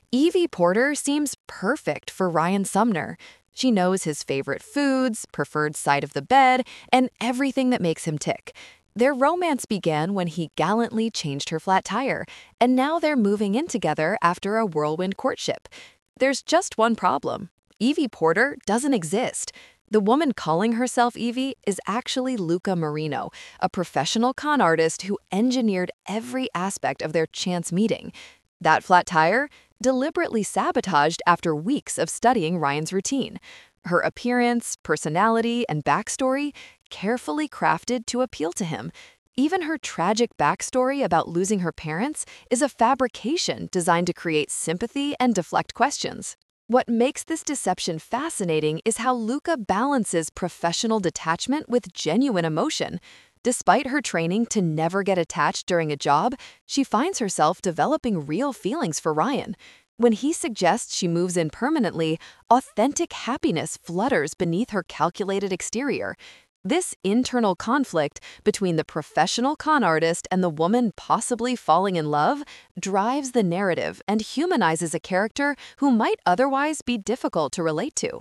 Evie Porter seems perfect for Ryan Sumner. She knows his favorite foods, preferred side of the bed, and everything that makes him tick. Their romance began when he gallantly changed her flat tire, and now they're moving in together after a whirlwind courtship. There's just one problem. Evie Porter doesn't exist. The woman calling herself Evie is actually Luca Marino, a professional con artist who engineered every aspect of their chance meeting. That flat tire? Deliberately sabotaged after weeks of studying Ryan's routine. Her appearance, personality, and backstory carefully crafted to appeal to him. Even her tragic backstory about losing her parents is a fabrication designed to create sympathy and deflect questions. What makes this deception fascinating is how Luca balances professional detachment with genuine emotion. Despite her training to never get attached during a job, she finds herself developing real feelings for Ryan. When he suggests she moves in permanently, authentic happiness flutters beneath her calculated exterior. This internal conflict between the professional con artist and the woman possibly falling in love drives the narrative and humanizes a character who might otherwise be difficult to relate to.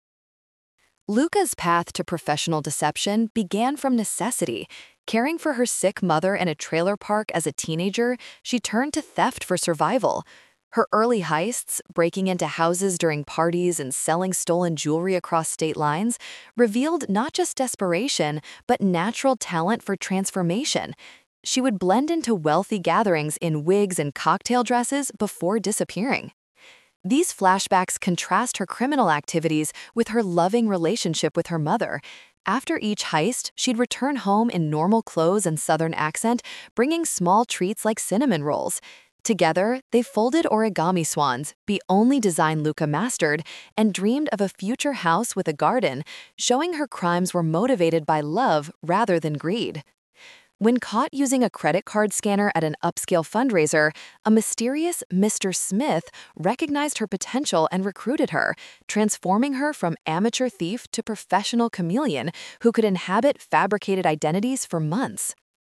Luca's path to professional deception began from necessity. Caring for her sick mother in a trailer park as a teenager, she turned to theft for survival. Her early heists, breaking into houses during parties and selling stolen jewelry across state lines, revealed not just desperation, but natural talent for transformation. She would blend into wealthy gatherings in wigs and cocktail dresses before disappearing. These flashbacks contrast her criminal activities with her loving relationship with her mother. After each heist, she'd return home in normal clothes and Southern accent, bringing small treats like cinnamon rolls. Together, they folded origami swans, the only design Luca mastered, and dreamed of a future house with a garden, showing her crimes were motivated by love rather than greed. When caught using a credit card scanner at an upscale fundraiser, a mysterious Mr. Smith recognized her potential and recruited her, transforming her from amateur thief to professional chameleon who could inhabit fabricated identities for months.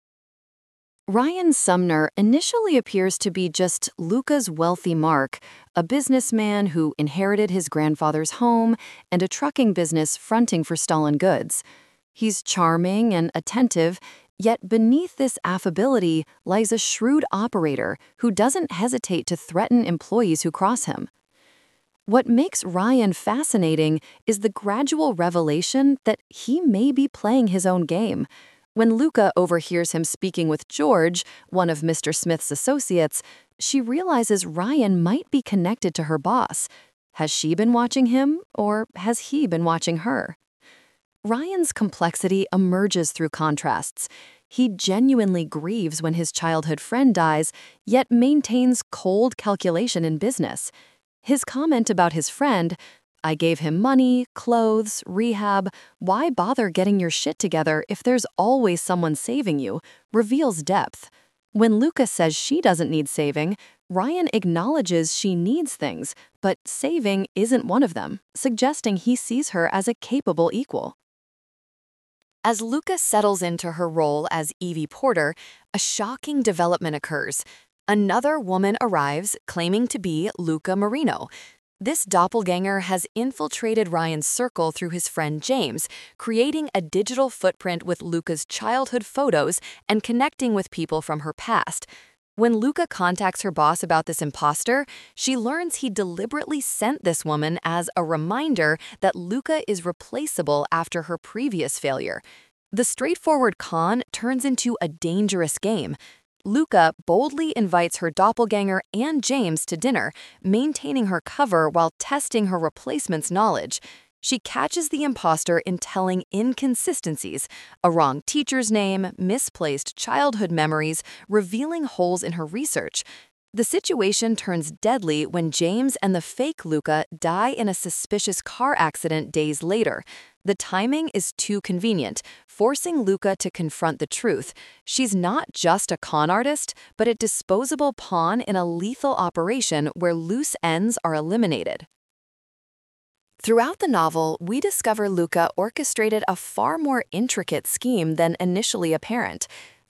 Ryan Sumner initially appears to be just Luca's wealthy Mark, a businessman who inherited his grandfather's home and a trucking business fronting for stolen goods. He's charming and attentive, yet beneath this affability lies a shrewd operator who doesn't hesitate to threaten employees who cross him. What makes Ryan fascinating is the gradual revelation that he may be playing his own game. When Luca overhears him speaking with George, one of Mr. Smith's associates, she realizes Ryan might be connected to her boss. Has she been watching him, or has he been watching her? Ryan's complexity emerges through contrasts. He genuinely grieves when his childhood friend dies, yet maintains cold calculation in business. His comment about his friend, "I gave him money, clothes, rehab, why bother getting your shit together if there's always someone saving you," reveals depth. When Luca says she doesn't need saving, Ryan acknowledges she needs things, but saving isn't one of them, suggesting he sees her as a capable equal. As Luca settles into her role as Evie Porter, a shocking development occurs. Another woman arrives claiming to be Luca Marino. This doppelganger has infiltrated Ryan's circle through his friend James, creating a digital footprint with Luca's childhood photos and connecting with people from her past. When Luca contacts her boss about this imposter, she learns he deliberately sent this woman as a reminder that Luca is replaceable after her previous failure. The straightforward con turns into a dangerous game. Luca boldly invites her doppelganger and James to dinner, maintaining her cover while testing her replacement's knowledge. She catches the imposter in telling inconsistencies, a wrong teacher's name, misplaced childhood memories, revealing holes in her research. The situation turns deadly when James and the fake Luca die in a suspicious car accident days later. The timing is too convenient, forcing Luca to confront the truth. She's not just a con artist, but a disposable pawn in a lethal operation where loose ends are eliminated. Throughout the novel, we discover Luca orchestrated a far more intricate scheme than initially apparent.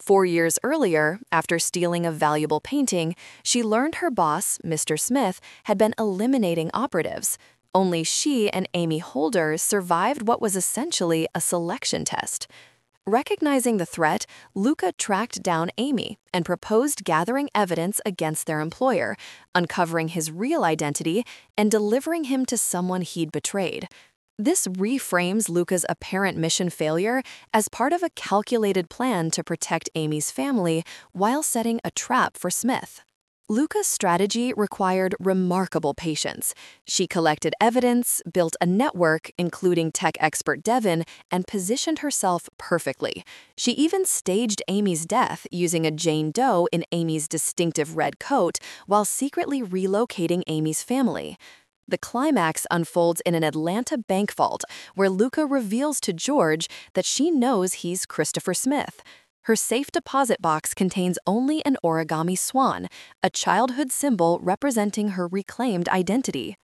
4 years earlier, after stealing a valuable painting, she learned her boss, Mr. Smith, had been eliminating operatives. Only she and Amy Holder survived what was essentially a selection test. Recognizing the threat, Luca tracked down Amy and proposed gathering evidence against their employer, uncovering his real identity and delivering him to someone he'd betrayed. This reframes Luca's apparent mission failure as part of a calculated plan to protect Amy's family while setting a trap for Smith. Luca's strategy required remarkable patience. She collected evidence, built a network, including tech expert Devin, and positioned herself perfectly. She even staged Amy's death using a Jane Doe in Amy's distinctive red coat while secretly relocating Amy's family. The climax unfolds in an Atlanta bank vault, where Luca reveals to George that she knows he's Christopher Smith. Her safe deposit box contains only an origami swan, a childhood symbol representing her reclaimed identity.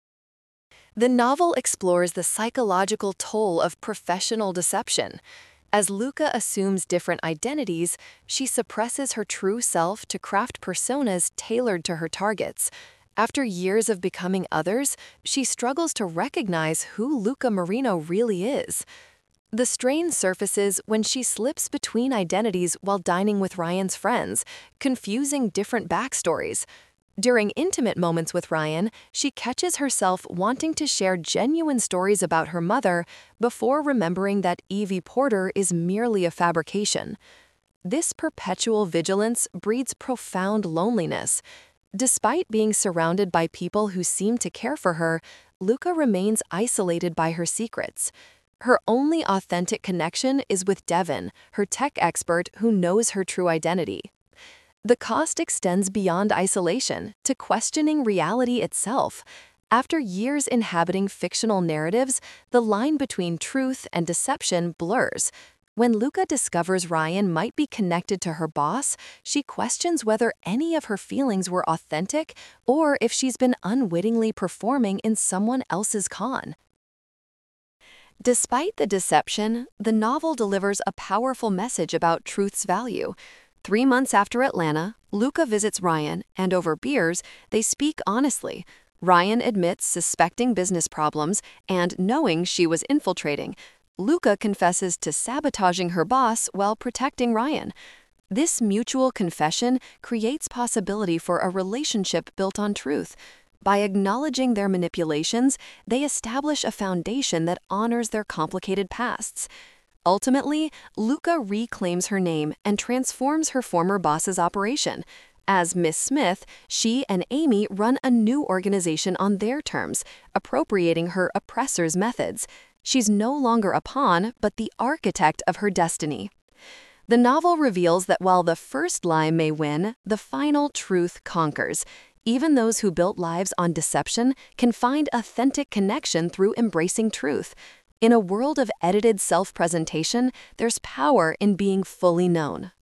The novel explores the psychological toll of professional deception. As Luca assumes different identities, she suppresses her true self to craft personas tailored to her targets. After years of becoming others, she struggles to recognize who Luca Marino really is. The strain surfaces when she slips between identities while dining with Ryan's friends, confusing different backstories. During intimate moments with Ryan, she catches herself wanting to share genuine stories about her mother before remembering that Evie Porter is merely a fabrication. This perpetual vigilance breeds profound loneliness. Despite being surrounded by people who seem to care for her, Luca remains isolated by her secrets. Her only authentic connection is with Devin, her tech expert who knows her true identity. The cost extends beyond isolation to questioning reality itself. After years inhabiting fictional narratives, the line between truth and deception blurs. When Luca discovers Ryan might be connected to her boss, she questions whether any of her feelings were authentic or if she's been unwittingly performing in someone else's con. Despite the deception, the novel delivers a powerful message about truth's value. 3 months after Atlanta, Luca visits Ryan, and over beers, they speak honestly. Ryan admits suspecting business problems and knowing she was infiltrating. Luca confesses to sabotaging her boss while protecting Ryan. This mutual confession creates possibility for a relationship built on truth. By acknowledging their manipulations, they establish a foundation that honors their complicated pasts. Ultimately, Luca reclaims her name and transforms her former boss's operation. As Miss Smith, she and Amy run a new organization on their terms, appropriating her oppressor's methods. She's no longer a pawn, but the architect of her destiny. The novel reveals that while the first lie may win, the final truth conquers. Even those who built lives on deception can find authentic connection through embracing truth. In a world of edited self-presentation, there's power in being fully known.